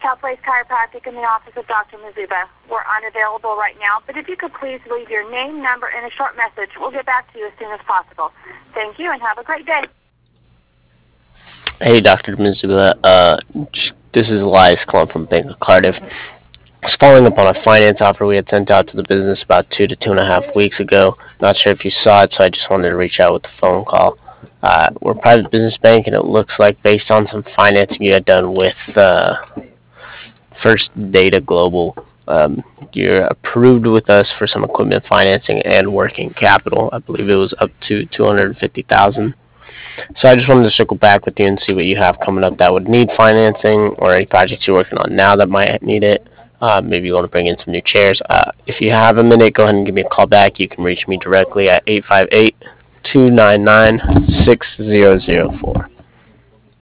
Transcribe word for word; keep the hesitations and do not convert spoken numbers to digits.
Southwest Chiropractic in the office of Doctor Mizuba. We're unavailable right now, but if you could please leave your name, number, and a short message, we'll get back to you as soon as possible. Thank you, and have a great day. Hey, Doctor Mizuba. Uh, this is Elias calling from Bank of Cardiff. Just following up on a finance offer we had sent out to the business about two to two and a half weeks ago. Not sure if you saw it, so I just wanted to reach out with a phone call. Uh, we're a private business bank, and it looks like based on some financing you had done with uh, First Data Global, um, you're approved with us for some equipment financing and working capital. I believe it was up to two hundred fifty thousand dollars. So I just wanted to circle back with you and see what you have coming up that would need financing, or any projects you're working on now that might need it. Uh, maybe you want to bring in some new chairs. Uh, if you have a minute, go ahead and give me a call back. You can reach me directly at eight five eight, two nine nine, six zero zero four.